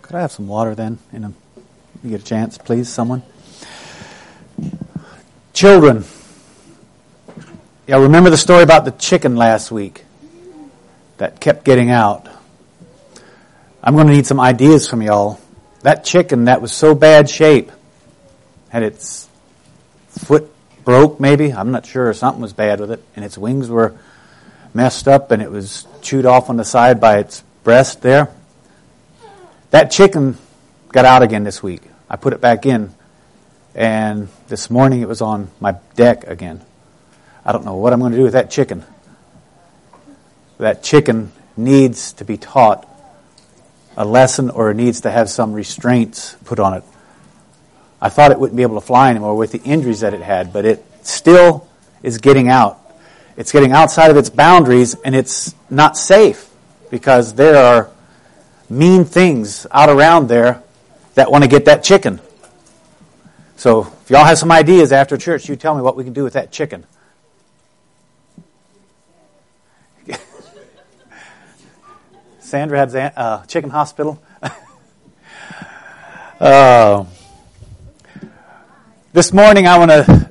Could I have some water then? You get a chance, please, someone. Children. Yeah, remember the story about the chicken last week that kept getting out. I'm going to need some ideas from y'all. That chicken that was so bad shape, had its foot broke maybe, I'm not sure, something was bad with it, and its wings were messed up and it was chewed off on the side by its breast there. That chicken got out again this week. I put it back in, and this morning it was on my deck again. I don't know what I'm going to do with that chicken. That chicken needs to be taught a lesson or needs to have some restraints put on it. I thought it wouldn't be able to fly anymore with the injuries that it had, but it still is getting out. It's getting outside of its boundaries, and it's not safe because there are mean things out around there that want to get that chicken. So if y'all have some ideas after church, you tell me what we can do with that chicken. Sandra had chicken hospital. This morning I want to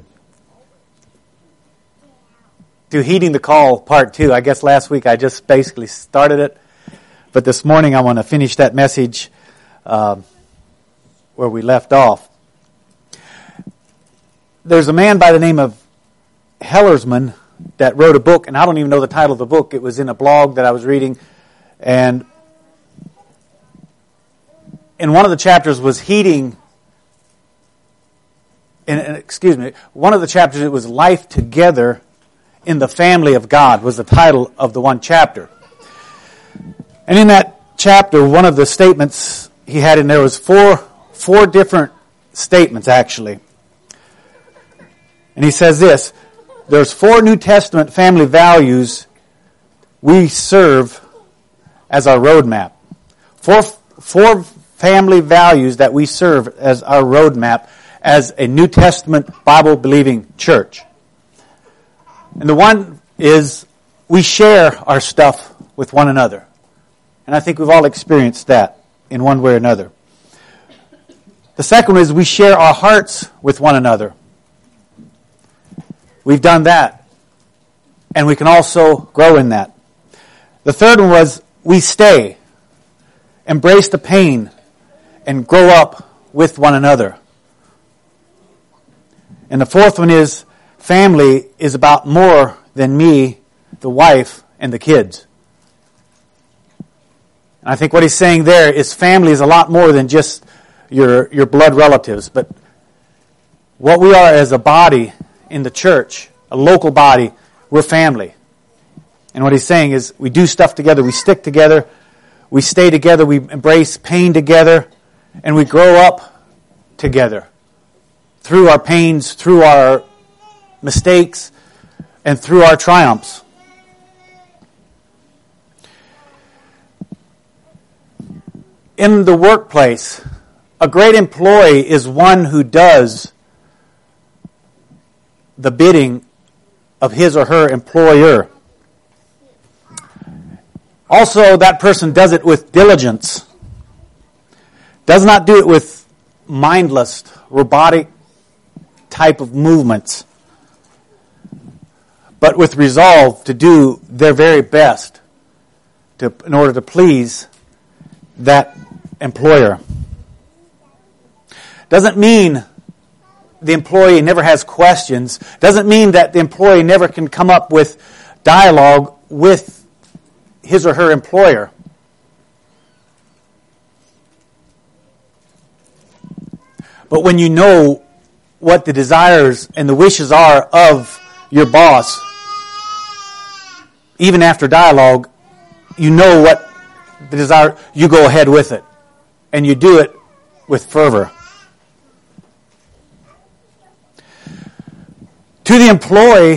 do Heeding the Call Part 2. I guess last week I just basically started it. But this morning I want to finish that message where we left off. There's a man by the name of Hellersman that wrote a book, and I don't even know the title of the book. It was in a blog that I was reading, and in one of the chapters was heeding. One of the chapters it was Life Together in the Family of God was the title of the one chapter. And in that chapter, one of the statements he had in there was four different statements, actually. And he says this: there's 4 New Testament family values we serve as our roadmap. Four family values that we serve as our roadmap as a New Testament Bible-believing church. And the one is we share our stuff with one another. And I think we've all experienced that in one way or another. The second one is we share our hearts with one another. We've done that. And we can also grow in that. The third one was we stay, embrace the pain, and grow up with one another. And the fourth one is family is about more than me, the wife, and the kids. And I think what he's saying there is family is a lot more than just your blood relatives. But what we are as a body in the church, a local body, we're family. And what he's saying is we do stuff together, we stick together, we stay together, we embrace pain together, and we grow up together. Through our pains, through our mistakes, and through our triumphs. In the workplace, a great employee is one who does the bidding of his or her employer. Also, that person does it with diligence. Does not do it with mindless, robotic type of movements, but with resolve to do their very best in order to please that employer. Doesn't mean the employee never has questions. Doesn't mean that the employee never can come up with dialogue with his or her employer. But when you know what the desires and the wishes are of your boss, even after dialogue, you know what the desire, you go ahead with it. And you do it with fervor. To the employee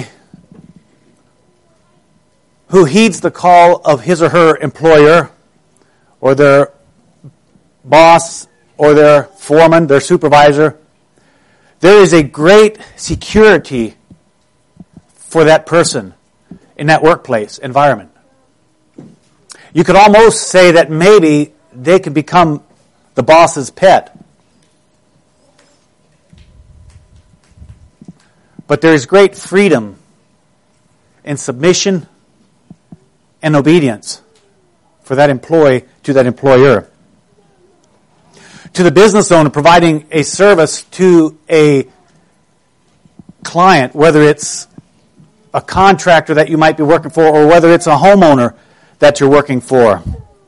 who heeds the call of his or her employer, or their boss, or their foreman, their supervisor, there is a great security for that person in that workplace environment. You could almost say that maybe they could become the boss's pet. But there is great freedom in submission and obedience for that employee to that employer. To the business owner, providing a service to a client, whether it's a contractor that you might be working for or whether it's a homeowner that you're working for.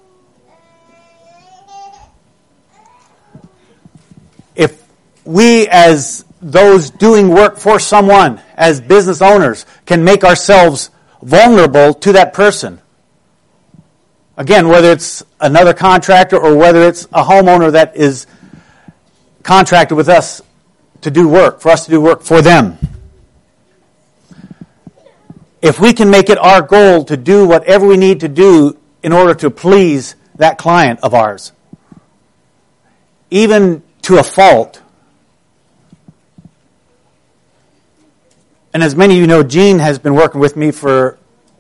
If we, as those doing work for someone, as business owners, can make ourselves vulnerable to that person, again, whether it's another contractor or whether it's a homeowner that is contracted with us to do work, for us to do work for them. If we can make it our goal to do whatever we need to do in order to please that client of ours, even to a fault. And as many of you know, Gene has been working with me for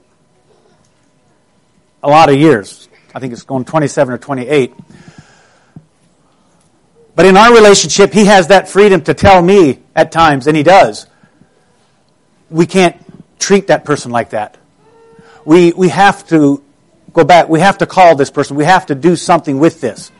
a lot of years. I think it's going 27 or 28. But in our relationship, he has that freedom to tell me at times, and he does, we can't treat that person like that. We have to go back. We have to call this person. We have to do something with this.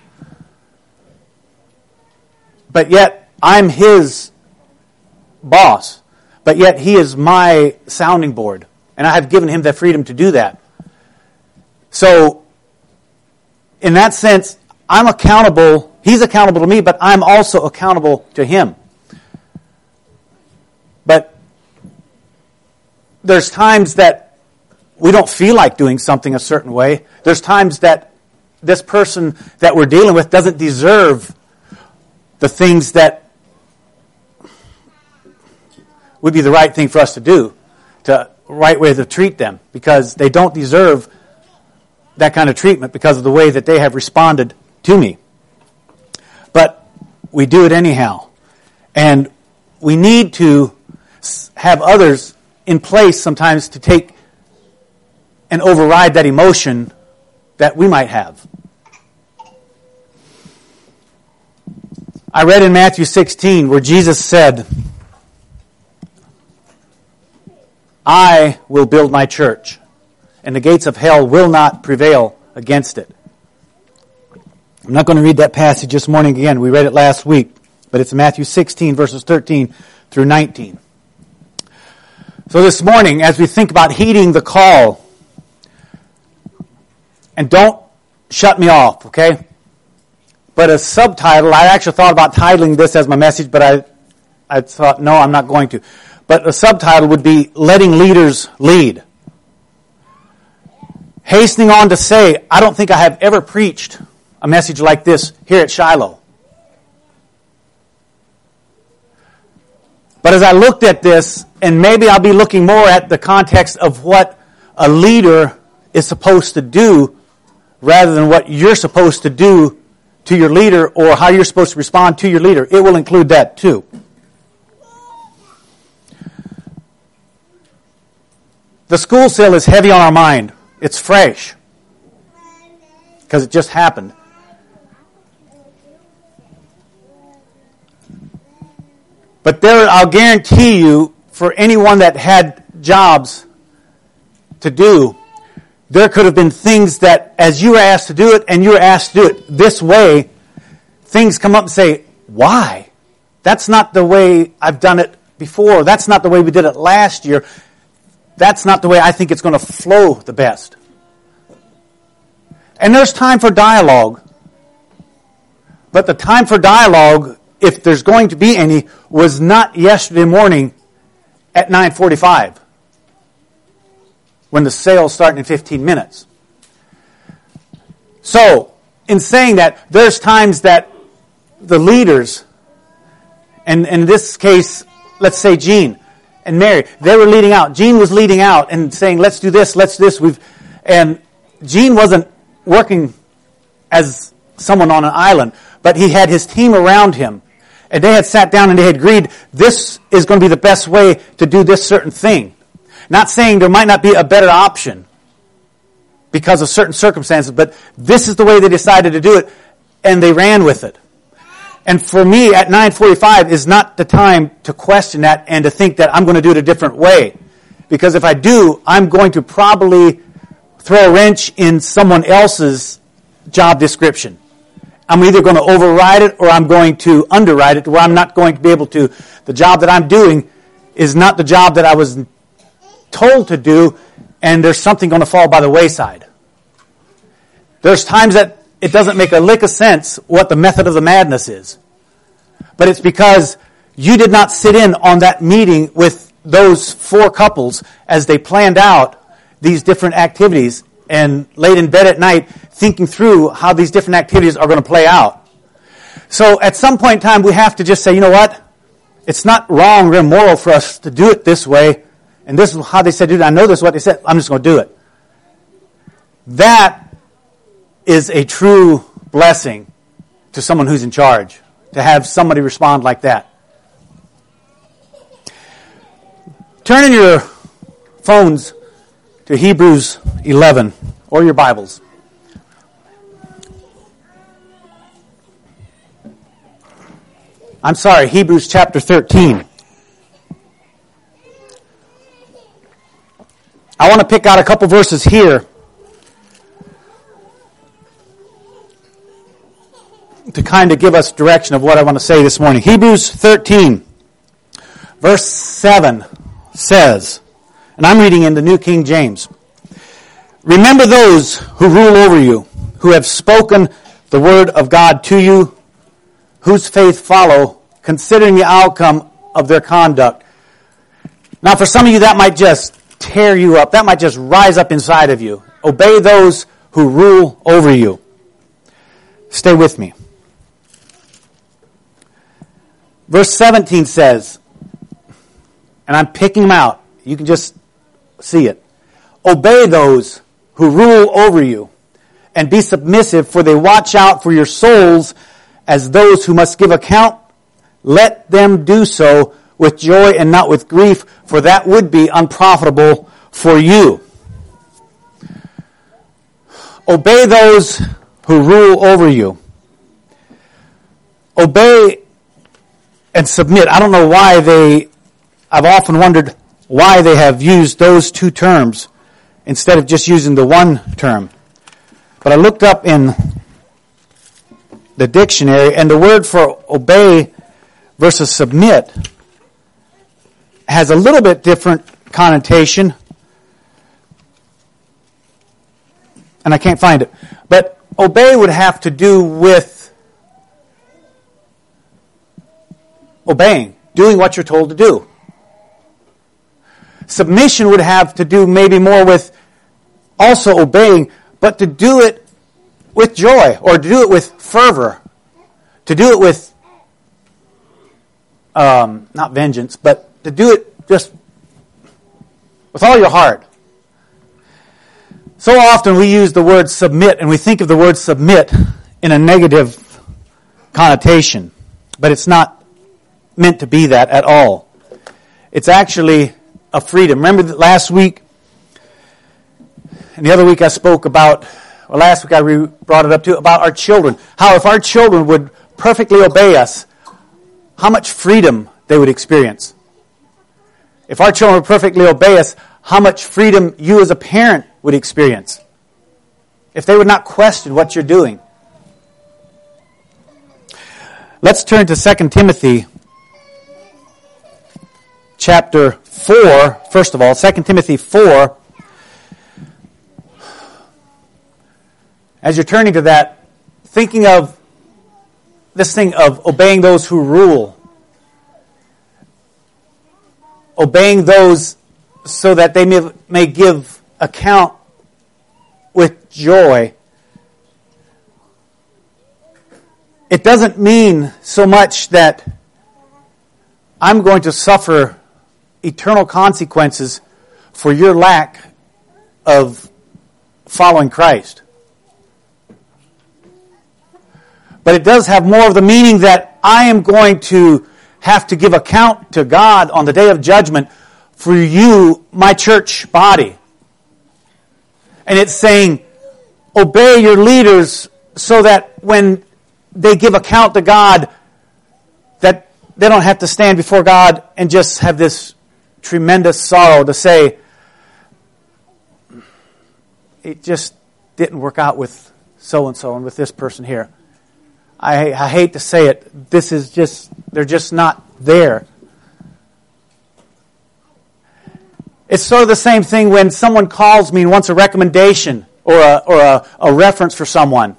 But yet, I'm his boss. But yet, he is my sounding board. And I have given him the freedom to do that. So, in that sense, I'm accountable. He's accountable to me, but I'm also accountable to him. But there's times that we don't feel like doing something a certain way. There's times that this person that we're dealing with doesn't deserve the things that would be the right thing for us to do, the right way to treat them, because they don't deserve that kind of treatment because of the way that they have responded to me. But we do it anyhow. And we need to have others in place sometimes to take and override that emotion that we might have. I read in Matthew 16 where Jesus said, I will build my church, and the gates of hell will not prevail against it. I'm not going to read that passage this morning again. We read it last week, but it's Matthew 16, verses 13 through 19. So this morning, as we think about heeding the call, and don't shut me off, okay? But a subtitle, I actually thought about titling this as my message, but I thought, no, I'm not going to. But a subtitle would be Letting Leaders Lead. Hastening on to say, I don't think I have ever preached a message like this here at Shiloh. But as I looked at this, and maybe I'll be looking more at the context of what a leader is supposed to do rather than what you're supposed to do to your leader or how you're supposed to respond to your leader. It will include that too. The school sale is heavy on our mind. It's fresh because it just happened. But there, I'll guarantee you, for anyone that had jobs to do, there could have been things that, as you were asked to do it, and you were asked to do it this way, things come up and say, why? That's not the way I've done it before. That's not the way we did it last year. That's not the way I think it's going to flow the best. And there's time for dialogue. But the time for dialogue, if there's going to be any, was not yesterday morning at 9:45 when the sale's starting in 15 minutes. So, in saying that, there's times that the leaders, and in this case, let's say Gene and Mary, they were leading out. Gene was leading out and saying, let's do this, let's do this. And Gene wasn't working as someone on an island, but he had his team around him. And they had sat down and they had agreed, this is going to be the best way to do this certain thing. Not saying there might not be a better option because of certain circumstances, but this is the way they decided to do it. and they ran with it. And for me, at 9:45 is not the time to question that and to think that I'm going to do it a different way. Because if I do, I'm going to probably throw a wrench in someone else's job description. I'm either going to override it or I'm going to underride it, where I'm not going to be able to. The job that I'm doing is not the job that I was told to do, and there's something going to fall by the wayside. There's times that it doesn't make a lick of sense what the method of the madness is. But it's because you did not sit in on that meeting with those 4 couples as they planned out these different activities and laid in bed at night thinking through how these different activities are going to play out. So at some point in time, we have to just say, you know what? It's not wrong or immoral for us to do it this way. And this is how they said, dude, I know this is what they said. I'm just going to do it. That is a true blessing to someone who's in charge, to have somebody respond like that. Turn in your phones to Hebrews 11 or your Bibles. I'm sorry, Hebrews chapter 13. I want to pick out a couple verses here to kind of give us direction of what I want to say this morning. Hebrews 13, verse 7 says, and I'm reading in the New King James, "Remember those who rule over you, who have spoken the word of God to you, whose faith follow, considering the outcome of their conduct." Now for some of you that might just tear you up. That might just rise up inside of you. Obey those who rule over you. Stay with me. Verse 17 says, and I'm picking them out. You can just see it. "Obey those who rule over you, and be submissive, for they watch out for your souls as those who must give account. Let them do so with joy and not with grief, for that would be unprofitable for you." Obey those who rule over you. Obey and submit. I don't know why I've often wondered why they have used those two terms instead of just using the one term. But I looked up in the dictionary, and the word for obey versus submit has a little bit different connotation. And I can't find it. But obey would have to do with obeying, doing what you're told to do. Submission would have to do maybe more with also obeying, but to do it with joy, or to do it with fervor, to do it with, not vengeance, but to do it just with all your heart. So often we use the word submit, and we think of the word submit in a negative connotation, but it's not meant to be that at all. It's actually a freedom. Remember that last week, and the other week I spoke about, well, last week I brought it up too, about our children. How if our children would perfectly obey us, how much freedom they would experience. If our children would perfectly obey us, how much freedom you as a parent would experience. If they would not question what you're doing. Let's turn to 2 Timothy chapter 4, first of all, 2 Timothy 4. As you're turning to that, thinking of this thing of obeying those who rule, obeying those so that they may give account with joy. It doesn't mean so much that I'm going to suffer eternal consequences for your lack of following Christ. But it does have more of the meaning that I am going to have to give account to God on the day of judgment for you, my church body. And it's saying, obey your leaders so that when they give account to God, that they don't have to stand before God and just have this tremendous sorrow to say, it just didn't work out with so-and-so and with this person here. I hate to say it. They're just not there. It's sort of the same thing when someone calls me and wants a recommendation or a reference for someone.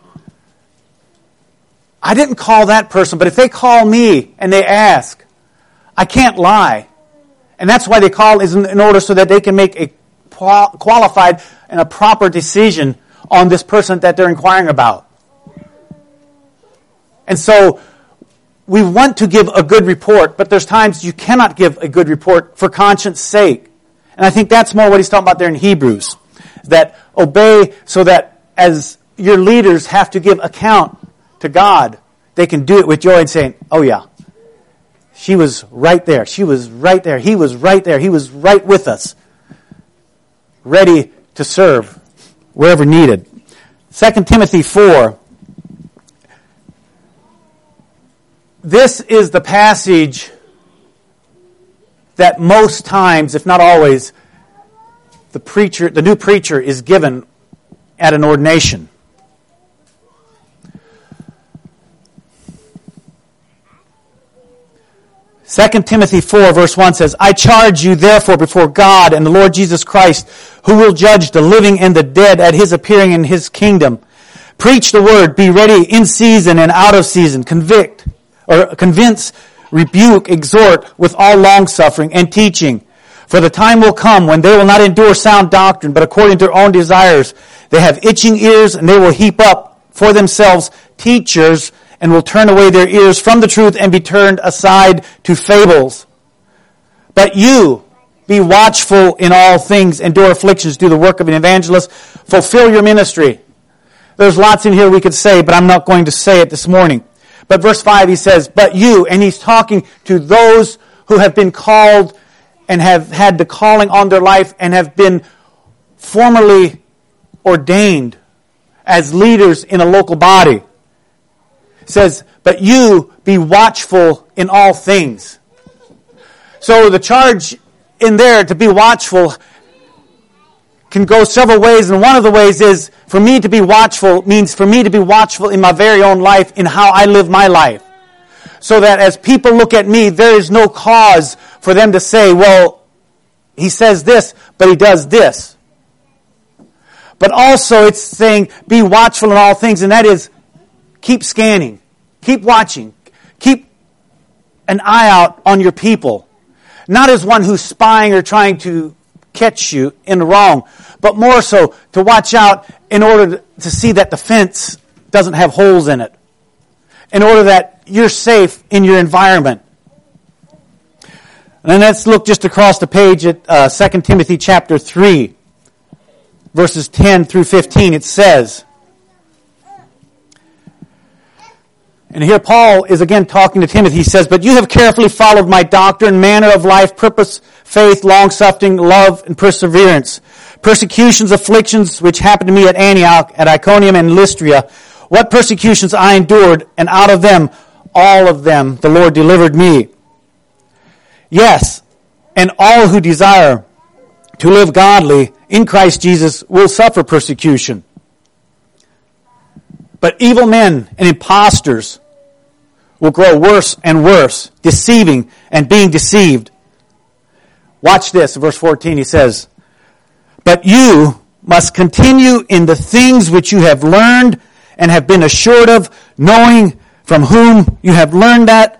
I didn't call that person, but if they call me and they ask, I can't lie. And that's why they call is in order so that they can make a qualified and a proper decision on this person that they're inquiring about. And so we want to give a good report, but there's times you cannot give a good report for conscience sake. And I think that's more what he's talking about there in Hebrews. That obey so that as your leaders have to give account to God, they can do it with joy and saying, oh yeah, she was right there. She was right there. He was right there. He was right with us. Ready to serve wherever needed. 2 Timothy 4. This is the passage that most times, if not always, the new preacher is given at an ordination. Second Timothy 4 verse 1 says, I charge you therefore before God and the Lord Jesus Christ, who will judge the living and the dead at His appearing in His kingdom. Preach the word, be ready in season and out of season, convince, rebuke, exhort with all longsuffering and teaching. For the time will come when they will not endure sound doctrine, but according to their own desires. They have itching ears, and they will heap up for themselves teachers, and will turn away their ears from the truth and be turned aside to fables. But you, be watchful in all things, endure afflictions, do the work of an evangelist, fulfill your ministry. There's lots in here we could say, but I'm not going to say it this morning. But verse 5, he says, but you, and he's talking to those who have been called and have had the calling on their life and have been formally ordained as leaders in a local body. It says, but you be watchful in all things. So the charge in there to be watchful can go several ways, and one of the ways is for me to be watchful means for me to be watchful in my very own life, in how I live my life. So that as people look at me, there is no cause for them to say, well, he says this, but he does this. But also it's saying, be watchful in all things, and that is, keep scanning, keep watching, keep an eye out on your people. Not as one who's spying or trying to catch you in the wrong, but more so to watch out in order to see that the fence doesn't have holes in it, in order that you're safe in your environment. And then let's look just across the page at 2 Timothy chapter 3, verses 10 through 15. It says, and here Paul is again talking to Timothy. He says, but you have carefully followed my doctrine, manner of life, purpose, faith, long-suffering, love, and perseverance. Persecutions, afflictions, which happened to me at Antioch, at Iconium, and Lystra. What persecutions I endured, and out of them, all of them, the Lord delivered me. Yes, and all who desire to live godly in Christ Jesus will suffer persecution. But evil men and impostors will grow worse and worse, deceiving and being deceived. Watch this, verse 14, he says, but you must continue in the things which you have learned and have been assured of, knowing from whom you have learned them,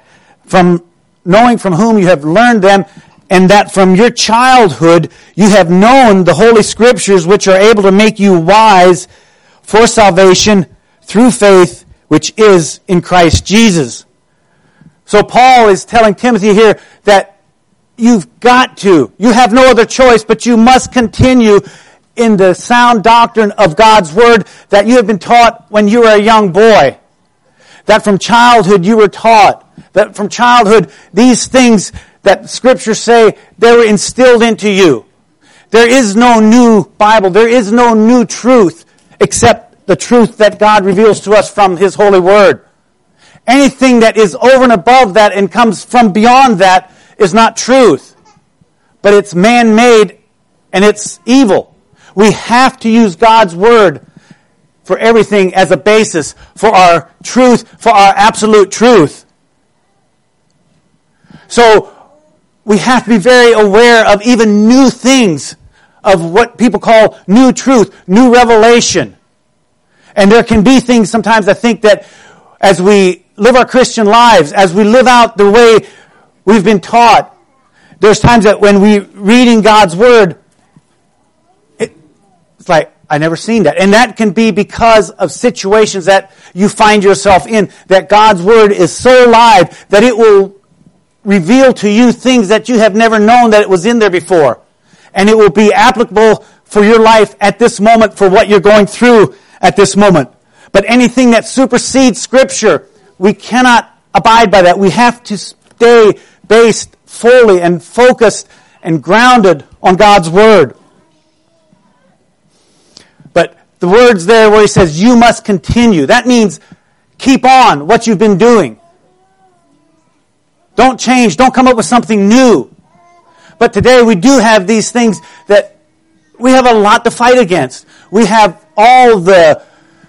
and that from your childhood you have known the Holy Scriptures, which are able to make you wise for salvation through faith, which is in Christ Jesus. So Paul is telling Timothy here that you have no other choice, but you must continue in the sound doctrine of God's Word that you have been taught when you were a young boy. That from childhood you were taught. That from childhood these things that Scriptures say, they were instilled into you. There is no new Bible. There is no new truth except the truth that God reveals to us from His holy word. Anything that is over and above that and comes from beyond that is not truth. But it's man-made and it's evil. We have to use God's word for everything as a basis for our truth, for our absolute truth. So we have to be very aware of even new things, of what people call new truth, new revelation. And there can be things sometimes I think that as we live our Christian lives, as we live out the way we've been taught, there's times that when we reading God's word, it's like, I never seen that. And that can be because of situations that you find yourself in, that God's word is so alive that it will reveal to you things that you have never known that it was in there before. And it will be applicable for your life at this moment, for what you're going through at this moment. But anything that supersedes Scripture, we cannot abide by that. We have to stay based fully and focused and grounded on God's word. But the words there where he says, you must continue. That means keep on what you've been doing. Don't change. Don't come up with something new. But today we do have these things that we have a lot to fight against. We have all the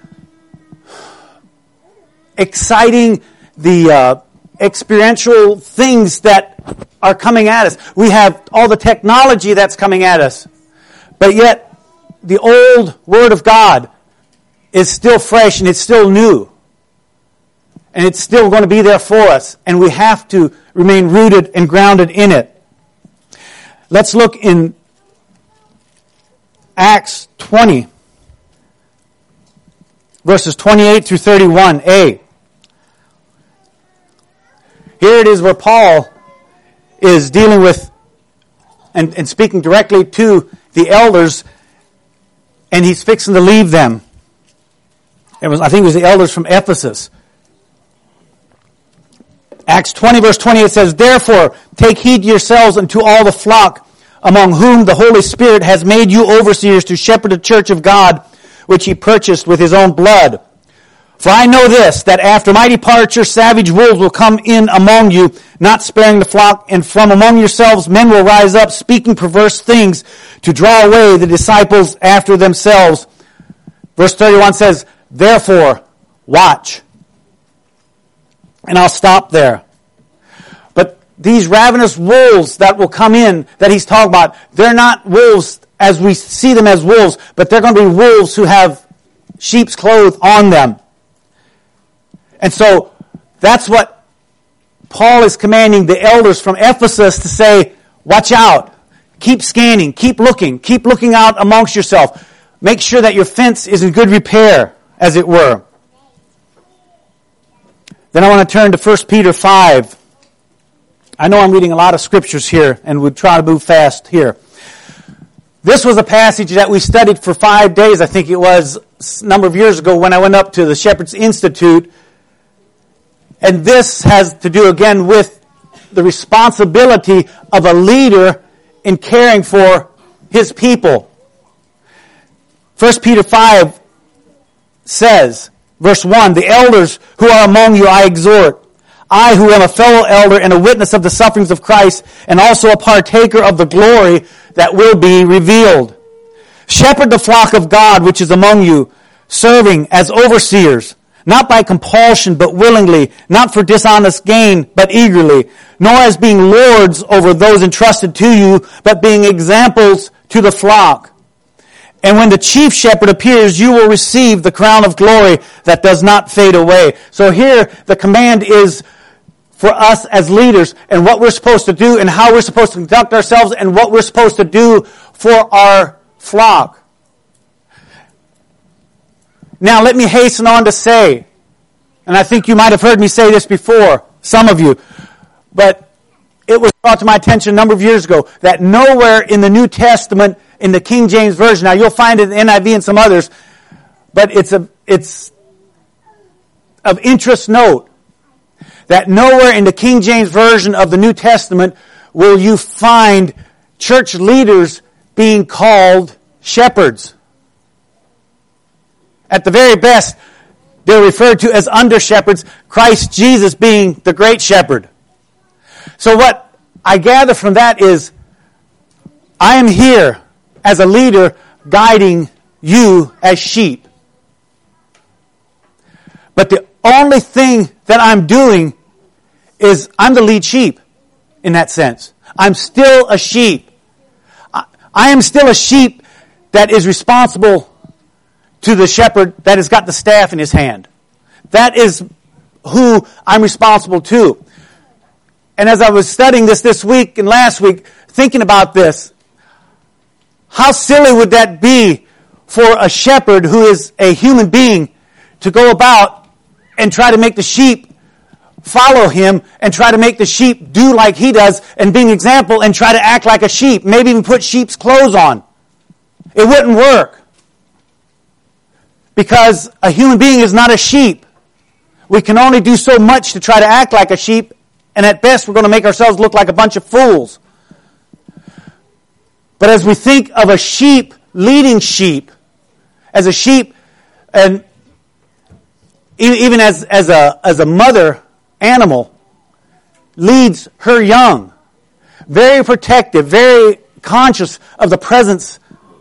exciting, the experiential things that are coming at us. We have all the technology that's coming at us. But yet, the old Word of God is still fresh and it's still new. And it's still going to be there for us. And we have to remain rooted and grounded in it. Let's look in Acts 20, verses 28 through 31a. Here it is where Paul is dealing with and speaking directly to the elders, and he's fixing to leave them. I think it was the elders from Ephesus. Acts 20 verse 28 says, therefore, take heed to yourselves and to all the flock among whom the Holy Spirit has made you overseers to shepherd the church of God, which he purchased with his own blood. For I know this, that after my departure savage wolves will come in among you, not sparing the flock, and from among yourselves men will rise up, speaking perverse things, to draw away the disciples after themselves. Verse 31 says, therefore, watch. And I'll stop there. But these ravenous wolves that will come in, that he's talking about, they're not wolves as we see them as wolves, but they're going to be wolves who have sheep's clothes on them. And so that's what Paul is commanding the elders from Ephesus to say, watch out, keep scanning, keep looking out amongst yourself. Make sure that your fence is in good repair, as it were. Then I want to turn to 1 Peter 5. I know I'm reading a lot of scriptures here, and we'll try to move fast here. This was a passage that we studied for 5 days, I think it was, a number of years ago when I went up to the Shepherd's Institute. And this has to do again with the responsibility of a leader in caring for his people. 1 Peter 5 says, verse 1, the elders who are among you I exhort, I who am a fellow elder and a witness of the sufferings of Christ, and also a partaker of the glory that will be revealed. Shepherd the flock of God which is among you, serving as overseers, not by compulsion, but willingly, not for dishonest gain, but eagerly, nor as being lords over those entrusted to you, but being examples to the flock. And when the chief shepherd appears, you will receive the crown of glory that does not fade away. So here, the command is for us as leaders, and what we're supposed to do, and how we're supposed to conduct ourselves, and what we're supposed to do for our flock. Now, let me hasten on to say, and I think you might have heard me say this before, some of you, but it was brought to my attention a number of years ago that nowhere in the New Testament, in the King James Version, now you'll find it in the NIV and some others, but it's of interest note that nowhere in the King James Version of the New Testament will you find church leaders being called shepherds. At the very best, they're referred to as under-shepherds, Christ Jesus being the great shepherd. So what I gather from that is, I am here as a leader guiding you as sheep. But the only thing that I'm doing is I'm the lead sheep in that sense. I'm still a sheep. I am still a sheep that is responsible to the shepherd that has got the staff in his hand. That is who I'm responsible to. And as I was studying this week and last week, thinking about this, how silly would that be for a shepherd who is a human being to go about and try to make the sheep follow him and try to make the sheep do like he does and be an example and try to act like a sheep, maybe even put sheep's clothes on. It wouldn't work. Because a human being is not a sheep. We can only do so much to try to act like a sheep, and at best we're going to make ourselves look like a bunch of fools. But as we think of a sheep leading sheep, as a sheep, and even as a mother animal leads her young, very protective, very conscious of the presence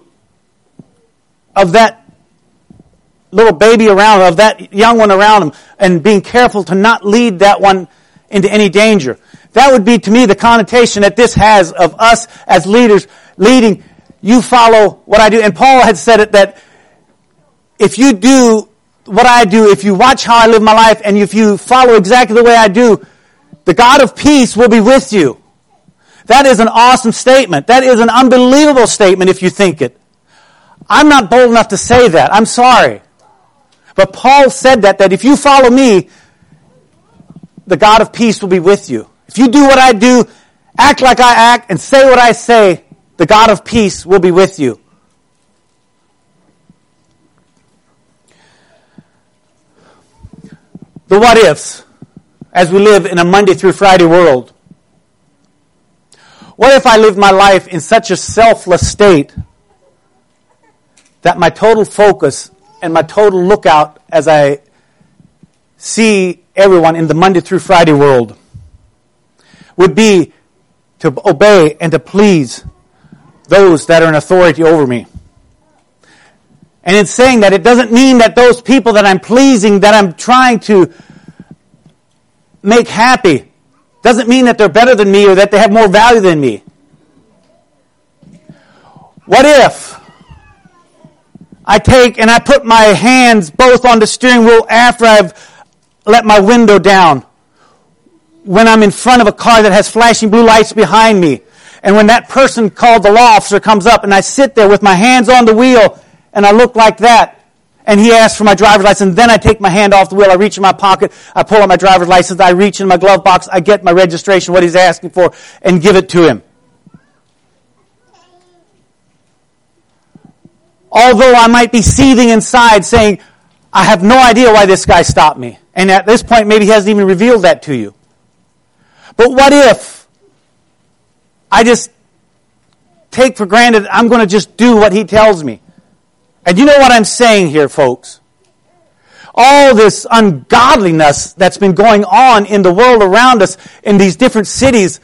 of that little baby around, of that young one around him, and being careful to not lead that one into any danger. That would be, to me, the connotation that this has of us as leaders leading. You follow what I do. And Paul had said it, that if you do what I do, if you watch how I live my life, and if you follow exactly the way I do, the God of peace will be with you. That is an awesome statement. That is an unbelievable statement if you think it. I'm not bold enough to say that. I'm sorry. But Paul said that if you follow me, the God of peace will be with you. If you do what I do, act like I act, and say what I say, the God of peace will be with you. The what ifs, as we live in a Monday through Friday world. What if I lived my life in such a selfless state that my total focus and my total lookout as I see everyone in the Monday through Friday world would be to obey and to please those that are in authority over me. And in saying that, it doesn't mean that those people that I'm pleasing, that I'm trying to make happy, doesn't mean that they're better than me or that they have more value than me. What if I take and I put my hands both on the steering wheel after I've let my window down, when I'm in front of a car that has flashing blue lights behind me, and when that person called the law officer comes up and I sit there with my hands on the wheel and I look like that, and he asks for my driver's license, then I take my hand off the wheel, I reach in my pocket, I pull out my driver's license, I reach in my glove box, I get my registration, what he's asking for, and give it to him. Although I might be seething inside saying, I have no idea why this guy stopped me. And at this point, maybe he hasn't even revealed that to you. But what if I just take for granted I'm going to just do what he tells me? And you know what I'm saying here, folks? All this ungodliness that's been going on in the world around us, in these different cities,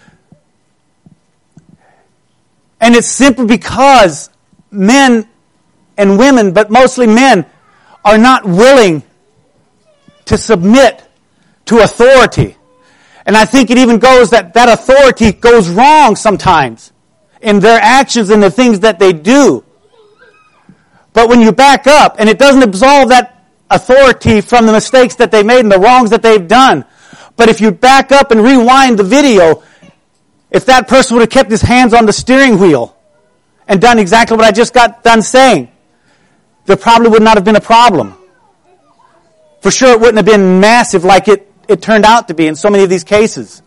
and it's simply because men and women, but mostly men, are not willing to submit to authority. And I think it even goes that authority goes wrong sometimes in their actions and the things that they do. But when you back up, and it doesn't absolve that authority from the mistakes that they made and the wrongs that they've done, but if you back up and rewind the video, if that person would have kept his hands on the steering wheel and done exactly what I just got done saying, there probably would not have been a problem. For sure it wouldn't have been massive like it turned out to be in so many of these cases.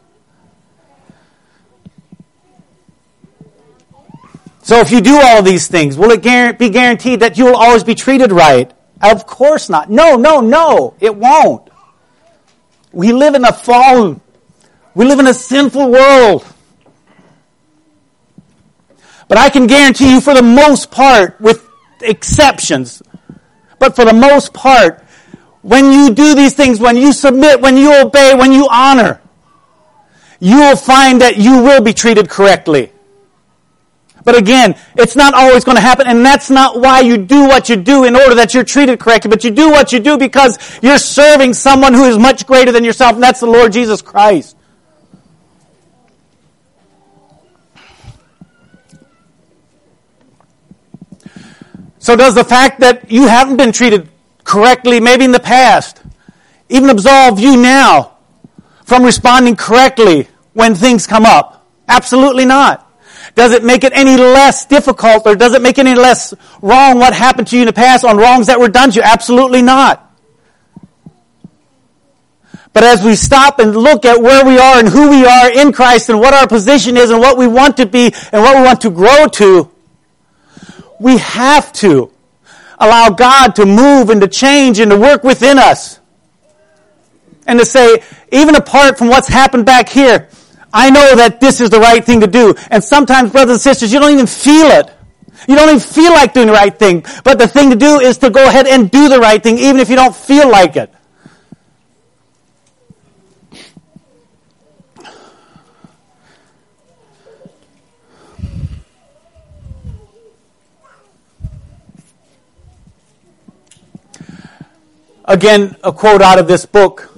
So if you do all of these things, will it be guaranteed that you will always be treated right? Of course not. No, it won't. We live in a sinful world. But I can guarantee you, for the most part, with exceptions, But for the most part, when you do these things, when you submit, when you obey, when you honor, you will find that you will be treated correctly. But again, it's not always going to happen, and that's not why you do what you do in order that you're treated correctly, but you do what you do because you're serving someone who is much greater than yourself, and that's the Lord Jesus Christ. So does the fact that you haven't been treated correctly, maybe in the past, even absolve you now from responding correctly when things come up? Absolutely not. Does it make it any less difficult, or does it make it any less wrong what happened to you in the past on wrongs that were done to you? Absolutely not. But as we stop and look at where we are and who we are in Christ and what our position is and what we want to be and what we want to grow to, we have to allow God to move and to change and to work within us. And to say, even apart from what's happened back here, I know that this is the right thing to do. And sometimes, brothers and sisters, you don't even feel it. You don't even feel like doing the right thing. But the thing to do is to go ahead and do the right thing, even if you don't feel like it. Again, a quote out of this book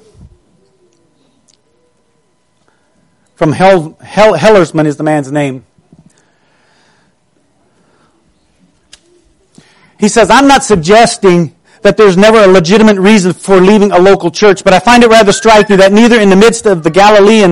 from Hellersman is the man's name. He says, I'm not suggesting that there's never a legitimate reason for leaving a local church, but I find it rather striking that neither in the midst of the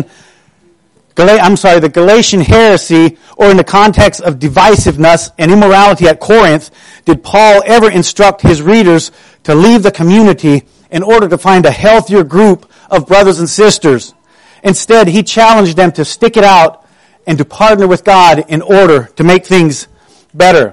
the Galatian heresy or in the context of divisiveness and immorality at Corinth did Paul ever instruct his readers to leave the community in order to find a healthier group of brothers and sisters. Instead, he challenged them to stick it out and to partner with God in order to make things better.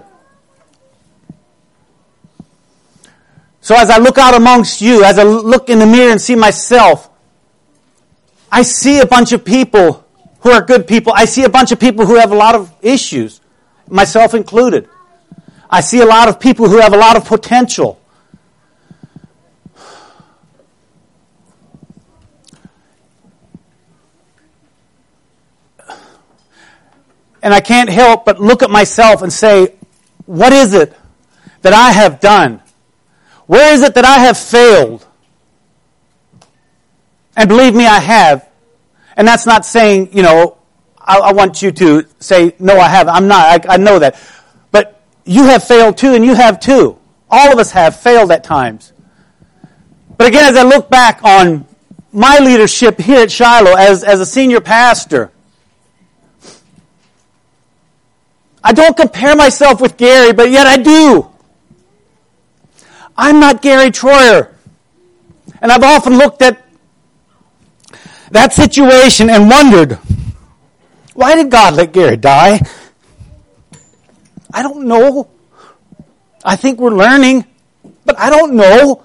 So as I look out amongst you, as I look in the mirror and see myself, I see a bunch of people who are good people. I see a bunch of people who have a lot of issues, myself included. I see a lot of people who have a lot of potential. And I can't help but look at myself and say, what is it that I have done? Where is it that I have failed? And believe me, I have. And that's not saying, I want you to say, no, I haven't. I'm not. I know that. But you have failed too, and you have too. All of us have failed at times. But again, as I look back on my leadership here at Shiloh as a senior pastor, I don't compare myself with Gary, but yet I do. I'm not Gary Troyer. And I've often looked at that situation and wondered, why did God let Gary die? I don't know. I think we're learning, but I don't know.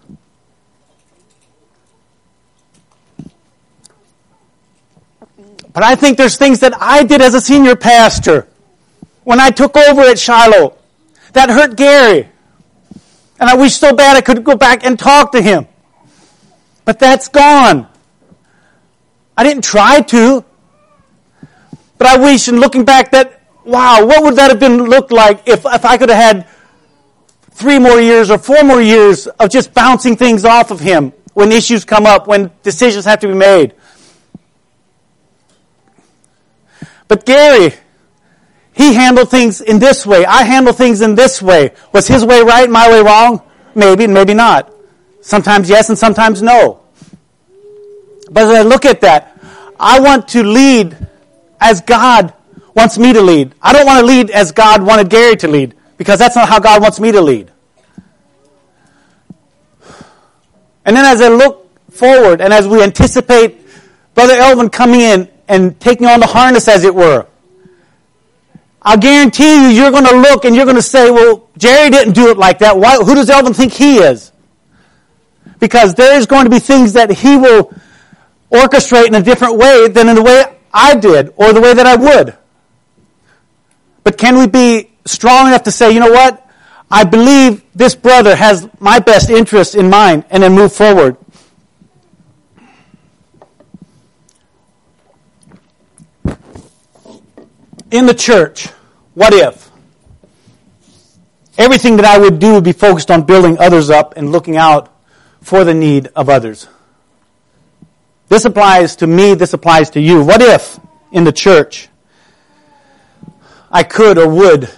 But I think there's things that I did as a senior pastor when I took over at Shiloh that hurt Gary. And I wish so bad I could go back and talk to him. But that's gone. I didn't try to. But I wish, in looking back, that, wow, what would that have looked like if I could have had 3 more years or 4 more years of just bouncing things off of him when issues come up, when decisions have to be made. But Gary, he handled things in this way. I handle things in this way. Was his way right, my way wrong? Maybe, and maybe not. Sometimes yes and sometimes no. But as I look at that, I want to lead as God wants me to lead. I don't want to lead as God wanted Gary to lead, because that's not how God wants me to lead. And then as I look forward and as we anticipate Brother Elvin coming in and taking on the harness, as it were, I'll guarantee you're going to look and you're going to say, well, Jerry didn't do it like that. Why? Who does Elvin think he is? Because there's going to be things that he will orchestrate in a different way than in the way I did or the way that I would. But can we be strong enough to say, you know what? I believe this brother has my best interest in mind, and then move forward. In the church, what if everything that I would do would be focused on building others up and looking out for the need of others? This applies to me, this applies to you. What if in the church I could or would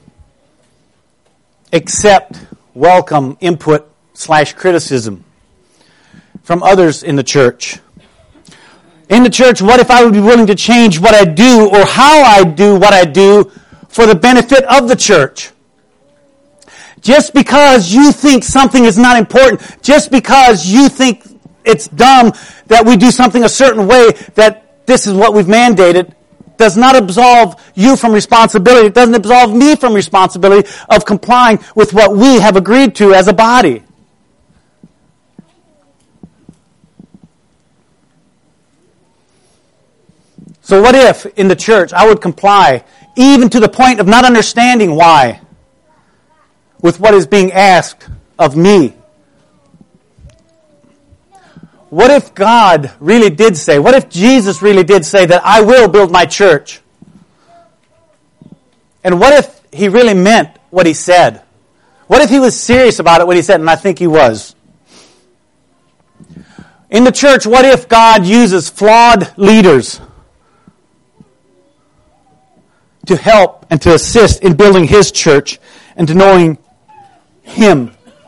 accept, welcome, input / criticism from others in the church? In the church, what if I would be willing to change what I do or how I do what I do for the benefit of the church? Just because you think something is not important, just because you think it's dumb that we do something a certain way, that this is what we've mandated, does not absolve you from responsibility. It doesn't absolve me from responsibility of complying with what we have agreed to as a body. So what if in the church I would comply, even to the point of not understanding why, with what is being asked of me? What if God really did say, what if Jesus really did say that I will build my church? And what if he really meant what he said? What if he was serious about it, what he said? And I think he was. In the church, what if God uses flawed leaders to help and to assist in building his church and to knowing him,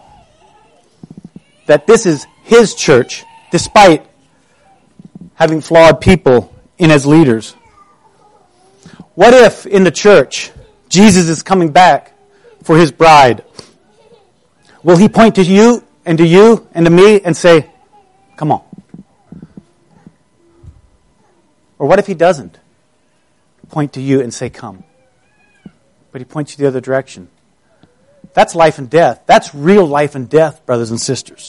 that this is his church, despite having flawed people in as leaders? What if in the church Jesus is coming back for his bride? Will he point to you and to me and say, come on? Or what if he doesn't point to you and say, come? But he points you the other direction. That's life and death. That's real life and death, brothers and sisters.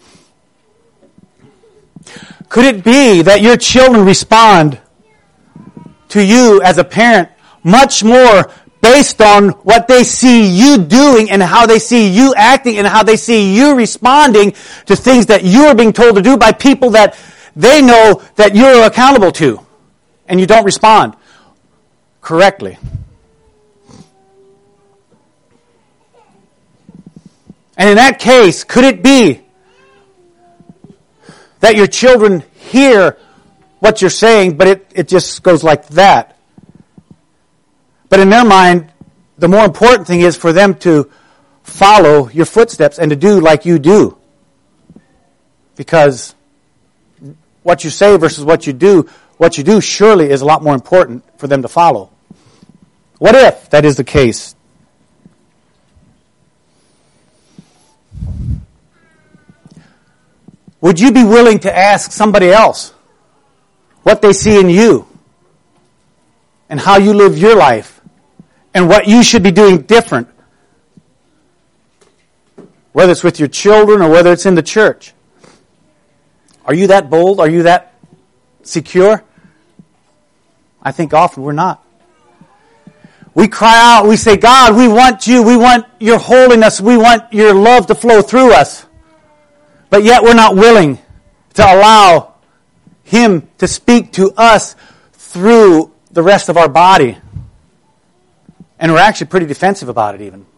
Could it be that your children respond to you as a parent much more based on what they see you doing and how they see you acting and how they see you responding to things that you are being told to do by people that they know that you're accountable to, and you don't respond correctly? And in that case, could it be that your children hear what you're saying, but it just goes like that? But in their mind, the more important thing is for them to follow your footsteps and to do like you do. Because what you say versus what you do surely is a lot more important for them to follow. What if that is the case? Would you be willing to ask somebody else what they see in you and how you live your life and what you should be doing different, whether it's with your children or whether it's in the church? Are you that bold? Are you that secure? I think often we're not. We cry out, we say, God, we want you, we want your holiness, we want your love to flow through us. But yet we're not willing to allow him to speak to us through the rest of our body. And we're actually pretty defensive about it even.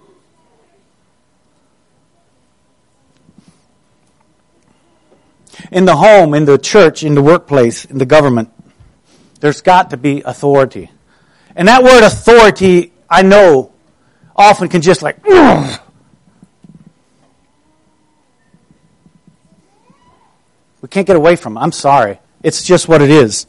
In the home, in the church, in the workplace, in the government, there's got to be authority. And that word authority, I know, often can just like, ugh. We can't get away from it. I'm sorry. It's just what it is.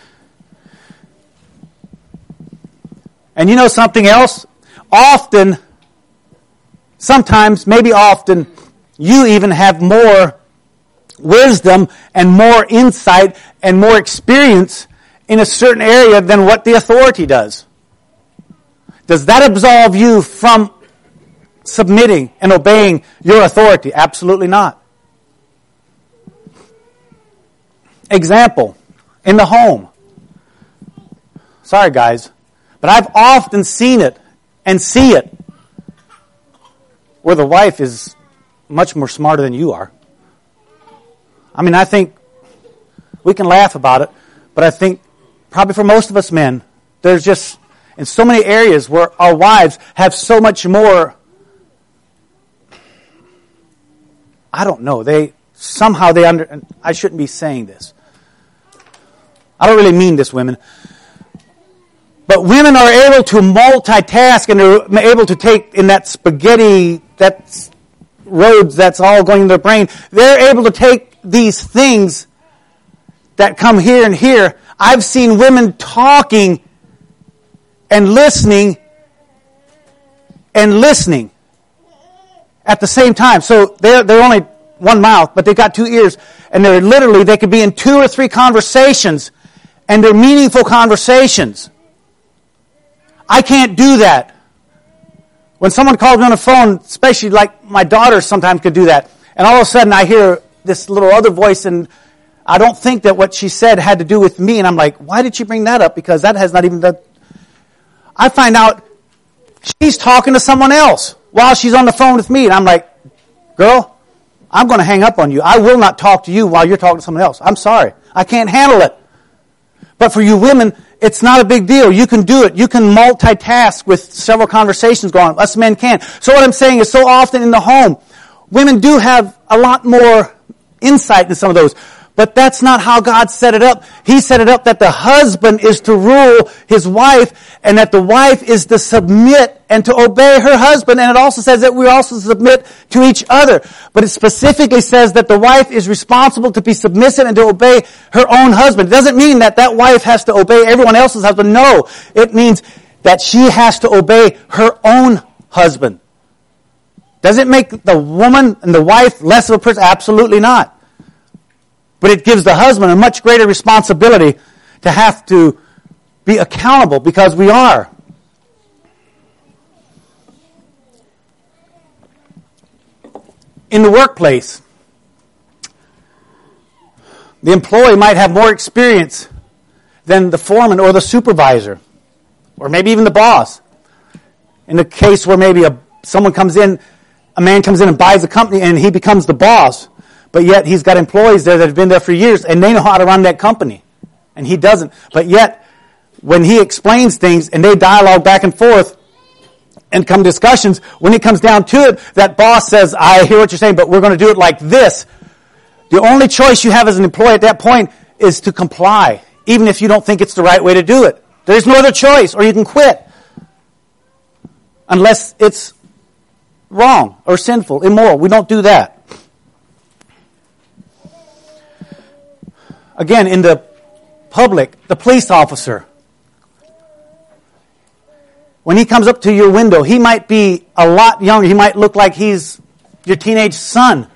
And you know something else? Often, sometimes, maybe often, you even have more wisdom and more insight and more experience in a certain area than what the authority does. Does that absolve you from submitting and obeying your authority? Absolutely not. Example, in the home. Sorry guys, but I've often seen it and see it where the wife is much more smarter than you are. I mean, I think we can laugh about it, but I think probably for most of us men, there's just in so many areas where our wives have so much more, I don't know, I shouldn't be saying this. I don't really mean this, women. But women are able to multitask and are able to take in that spaghetti, that roads that's all going in their brain. They're able to take these things that come here and here. I've seen women talking and listening at the same time. So they're only one mouth, but they've got two ears. And they could be in 2 or 3 conversations, and they're meaningful conversations. I can't do that. When someone calls me on the phone, especially like my daughter sometimes could do that, and all of a sudden I hear this little other voice, and I don't think that what she said had to do with me, and I'm like, why did she bring that up? Because that has not even done... I find out she's talking to someone else while she's on the phone with me, and I'm like, girl, I'm going to hang up on you. I will not talk to you while you're talking to someone else. I'm sorry. I can't handle it. But for you women, it's not a big deal. You can do it. You can multitask with several conversations going on. Us men can't. So what I'm saying is so often in the home, women do have a lot more insight in some of those. But that's not how God set it up. He set it up that the husband is to rule his wife and that the wife is to submit and to obey her husband. And it also says that we also submit to each other. But it specifically says that the wife is responsible to be submissive and to obey her own husband. It doesn't mean that that wife has to obey everyone else's husband. No. It means that she has to obey her own husband. Does it make the woman and the wife less of a person? Absolutely not. But it gives the husband a much greater responsibility to have to be accountable, because we are. In the workplace, the employee might have more experience than the foreman or the supervisor, or maybe even the boss. In the case where maybe a man comes in and buys a company and he becomes the boss, but yet he's got employees there that have been there for years and they know how to run that company. And he doesn't. But yet, when he explains things and they dialogue back and forth and come discussions, when it comes down to it, that boss says, I hear what you're saying, but we're going to do it like this. The only choice you have as an employee at that point is to comply, even if you don't think it's the right way to do it. There's no other choice, or you can quit. Unless it's wrong or sinful, immoral. We don't do that. Again, in the public, the police officer, when he comes up to your window, he might be a lot younger. He might look like he's your teenage son.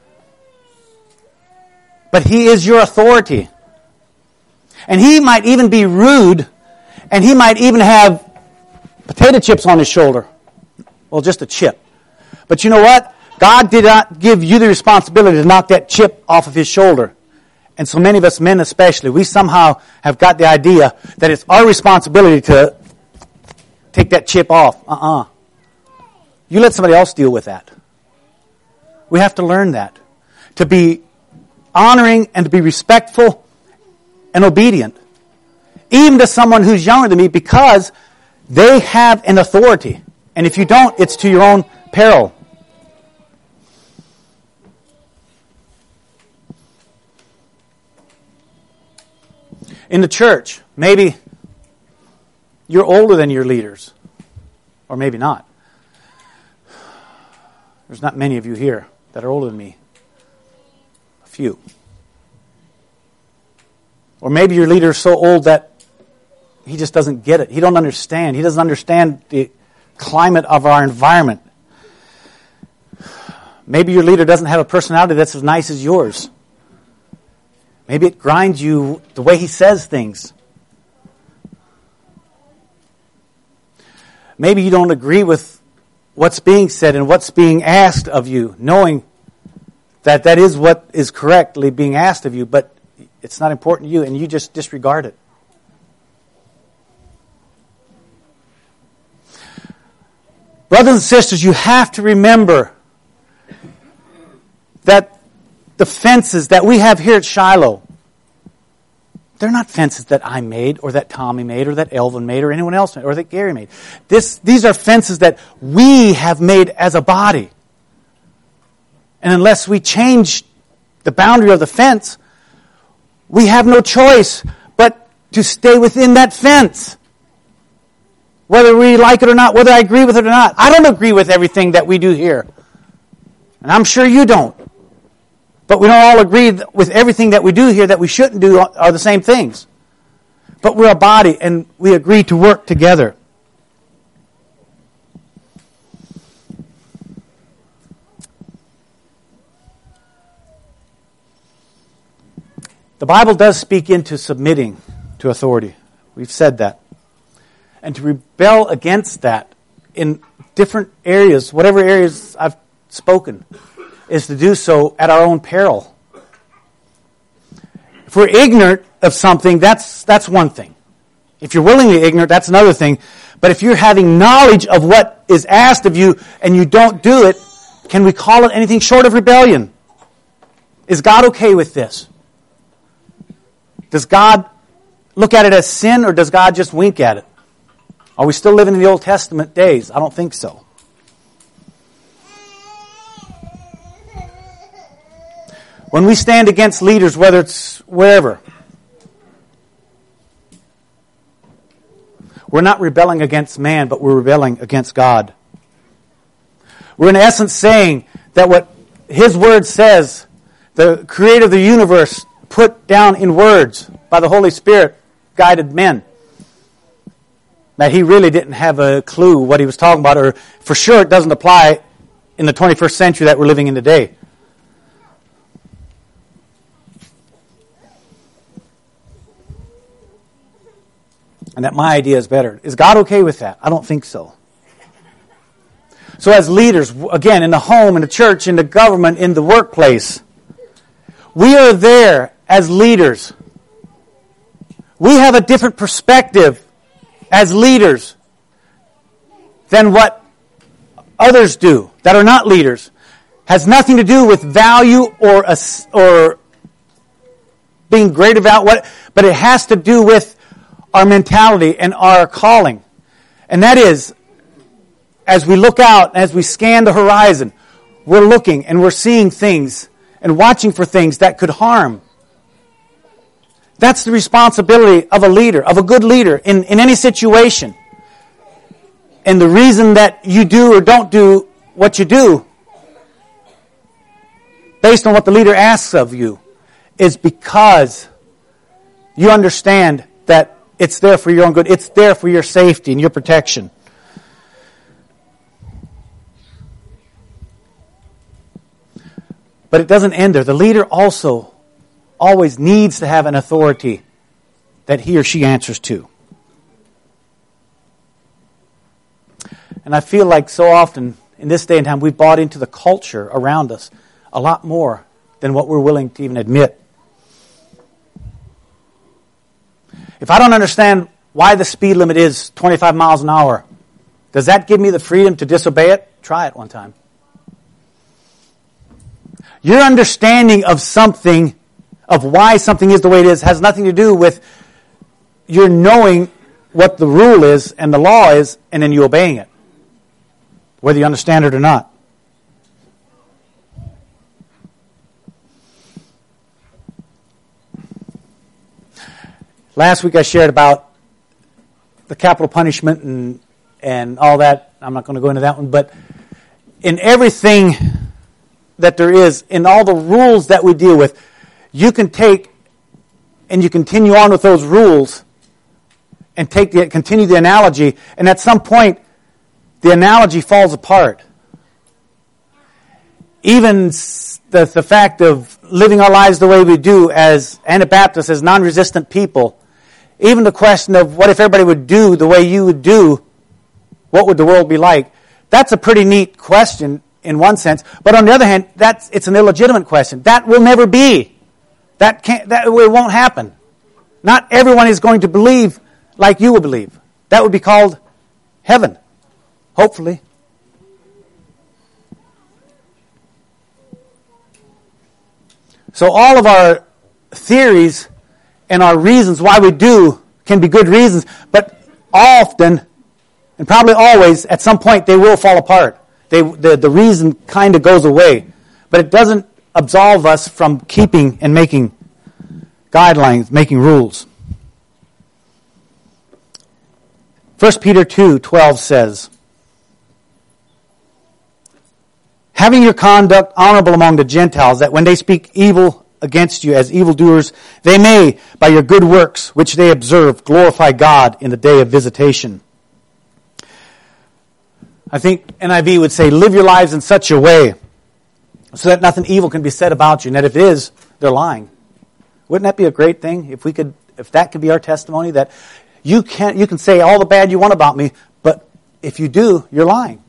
But he is your authority. And he might even be rude, and he might even have potato chips on his shoulder. Well, just a chip. But you know what? God did not give you the responsibility to knock that chip off of his shoulder. And so many of us men especially, we somehow have got the idea that it's our responsibility to take that chip off. You let somebody else deal with that. We have to learn that. To be honoring and to be respectful and obedient. Even to someone who's younger than me, because they have an authority. And if you don't, it's to your own peril. In the church, maybe you're older than your leaders. Or maybe not. There's not many of you here that are older than me. A few. Or maybe your leader is so old that he just doesn't get it. He don't understand. He doesn't understand the climate of our environment. Maybe your leader doesn't have a personality that's as nice as yours. Maybe it grinds you the way he says things. Maybe you don't agree with what's being said and what's being asked of you, knowing that that is what is correctly being asked of you, but it's not important to you and you just disregard it. Brothers and sisters, you have to remember that the fences that we have here at Shiloh, they're not fences that I made, or that Tommy made, or that Elvin made, or anyone else made, or that Gary made. These are fences that we have made as a body. And unless we change the boundary of the fence, we have no choice but to stay within that fence. Whether we like it or not, whether I agree with it or not. I don't agree with everything that we do here. And I'm sure you don't. But we don't all agree with everything that we do here that we shouldn't do are the same things. But we're a body and we agree to work together. The Bible does speak into submitting to authority. We've said that. And to rebel against that in different areas, whatever areas I've spoken, is to do so at our own peril. If we're ignorant of something, that's one thing. If you're willingly ignorant, that's another thing. But if you're having knowledge of what is asked of you and you don't do it, can we call it anything short of rebellion? Is God okay with this? Does God look at it as sin, or does God just wink at it? Are we still living in the Old Testament days? I don't think so. When we stand against leaders, whether it's wherever, we're not rebelling against man, but we're rebelling against God. We're in essence saying that what His Word says, the Creator of the universe put down in words by the Holy Spirit guided men, that He really didn't have a clue what He was talking about, or for sure it doesn't apply in the 21st century that we're living in today. And that my idea is better. Is God okay with that? I don't think so. So as leaders, again, in the home, in the church, in the government, in the workplace, we are there as leaders. We have a different perspective as leaders than what others do that are not leaders. Has nothing to do with value or being great about what, but it has to do with our mentality and our calling. And that is, as we look out, as we scan the horizon, we're looking and we're seeing things and watching for things that could harm. That's the responsibility of a leader, of a good leader in any situation. And the reason that you do or don't do what you do, based on what the leader asks of you, is because you understand that it's there for your own good. It's there for your safety and your protection. But it doesn't end there. The leader also always needs to have an authority that he or she answers to. And I feel like so often in this day and time we've bought into the culture around us a lot more than what we're willing to even admit. If I don't understand why the speed limit is 25 miles an hour, does that give me the freedom to disobey it? Try it one time. Your understanding of something, of why something is the way it is, has nothing to do with your knowing what the rule is and the law is, and then you obeying it, whether you understand it or not. Last week I shared about the capital punishment and all that. I'm not going to go into that one, but in everything that there is, in all the rules that we deal with, you can take and you continue on with those rules and continue the analogy, and at some point the analogy falls apart. Even the fact of living our lives the way we do as Anabaptists, as non-resistant people, even the question of what if everybody would do the way you would do, what would the world be like? That's a pretty neat question in one sense, but on the other hand, it's an illegitimate question. That will never be. It won't happen. Not everyone is going to believe like you will believe. That would be called heaven, hopefully. So all of our theories and our reasons why we do can be good reasons, but often, and probably always, at some point they will fall apart. The reason kind of goes away. But it doesn't absolve us from keeping and making guidelines, making rules. 1 Peter 2:12 says, having your conduct honorable among the Gentiles, that when they speak evil against you as evildoers, they may, by your good works, which they observe, glorify God in the day of visitation. I think NIV would say, live your lives in such a way so that nothing evil can be said about you, and that if it is, they're lying. Wouldn't that be a great thing if that could be our testimony, that you can say all the bad you want about me, but if you do, you're lying.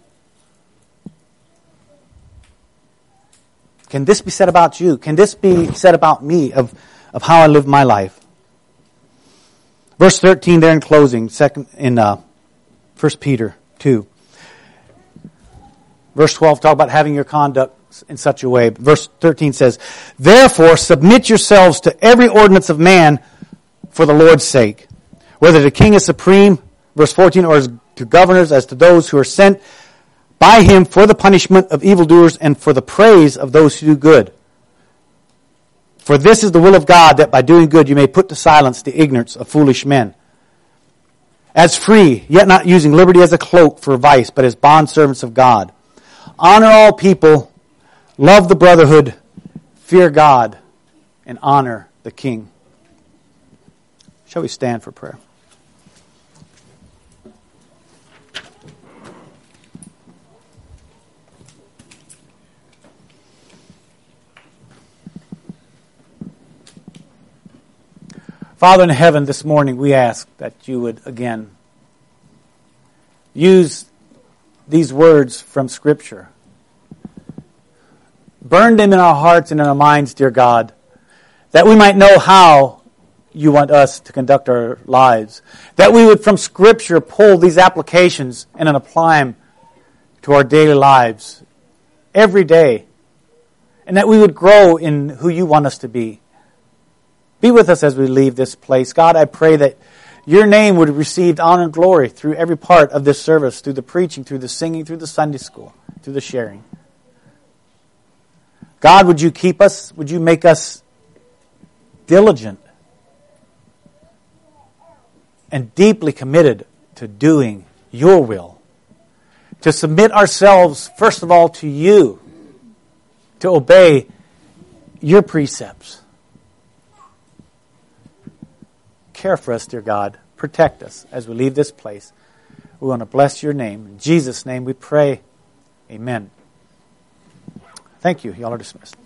Can this be said about you? Can this be said about me of how I live my life? Verse 13 there in closing, 1 Peter 2. Verse 12 talk about having your conduct in such a way. Verse 13 says, therefore submit yourselves to every ordinance of man for the Lord's sake, whether the king is supreme, verse 14, or as to governors, as to those who are sent by him for the punishment of evildoers and for the praise of those who do good. For this is the will of God, that by doing good you may put to silence the ignorance of foolish men. As free, yet not using liberty as a cloak for vice, but as bondservants of God. Honor all people, love the brotherhood, fear God, and honor the king. Shall we stand for prayer? Father in heaven, this morning we ask that you would again use these words from Scripture. Burn them in our hearts and in our minds, dear God, that we might know how you want us to conduct our lives. That we would from Scripture pull these applications and then apply them to our daily lives every day. And that we would grow in who you want us to be. Be with us as we leave this place. God, I pray that your name would receive honor and glory through every part of this service, through the preaching, through the singing, through the Sunday school, through the sharing. God, would you keep us? Would you make us diligent and deeply committed to doing your will? To submit ourselves, first of all, to you. To obey your precepts. Care for us, dear God. Protect us as we leave this place. We want to bless your name. In Jesus' name we pray. Amen. Thank you. Y'all are dismissed.